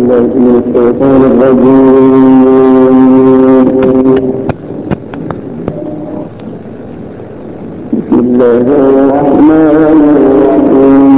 بالله من الشيطان الرجيم. بسم الله الرحمن الرحيم.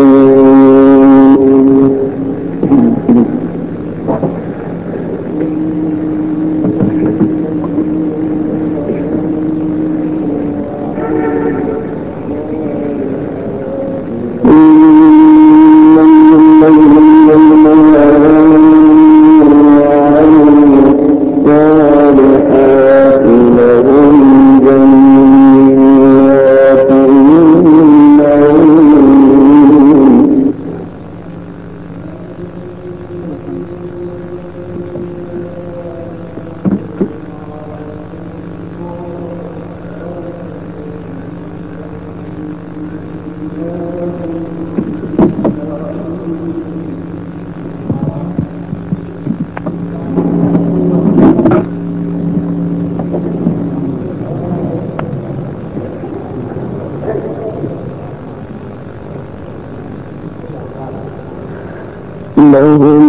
لهم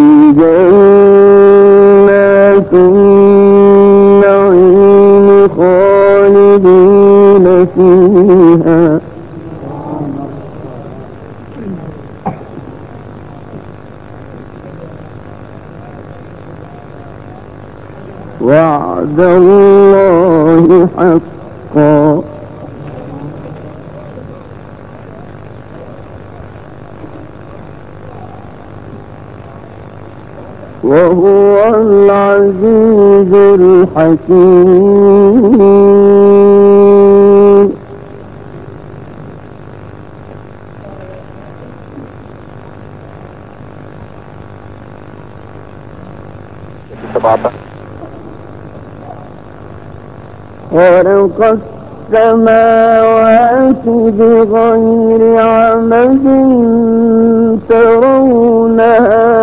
جنات النعيم خالدين فيها وعد الله حقا وهو العزيز الحكيم. خلق السماوات بغير عمد ترونها